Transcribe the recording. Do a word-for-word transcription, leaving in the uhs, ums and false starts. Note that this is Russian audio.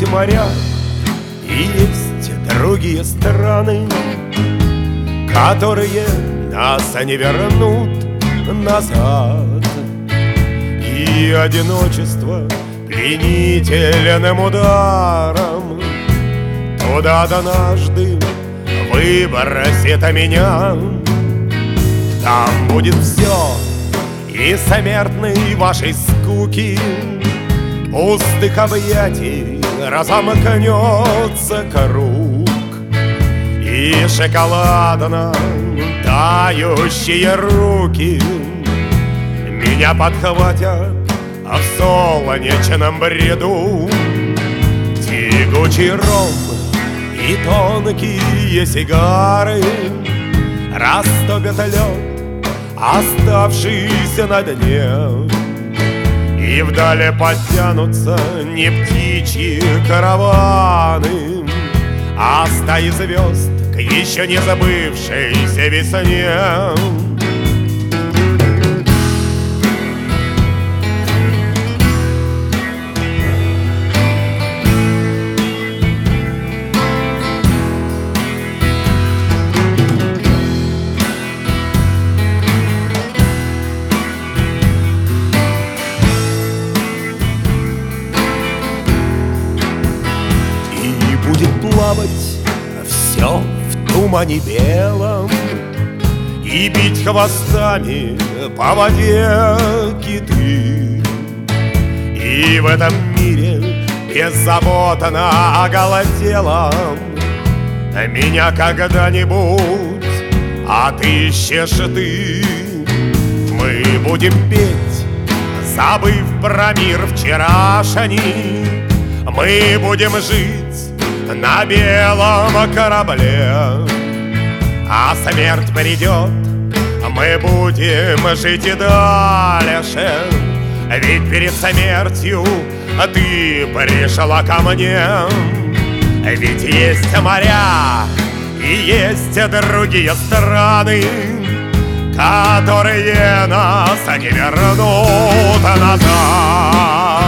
есть моря и есть другие страны, которые нас не вернут назад. И одиночество пленительным ударом туда однажды выбросит меня. Там будет все и смертной вашей скуки, пустых объятий разомкнется круг, и шоколадно тающие руки меня подхватят в солнечном бреду. Тягучий ром и тонкие сигары растопят лед, оставшийся на дне, и вдали подтянутся не птичьи караваны, а стаи звезд к еще не забывшейся весне. Будет плавать все в тумане белом и бить хвостами по воде киты. И в этом мире беззаботно оголоделом меня когда-нибудь отыщешь ты. Мы будем петь, забыв про мир вчерашний. Мы будем жить на белом корабле, а смерть придет, мы будем жить и дальше. Ведь перед смертью ты пришла ко мне. Ведь есть моря и есть другие страны, которые нас не вернут назад.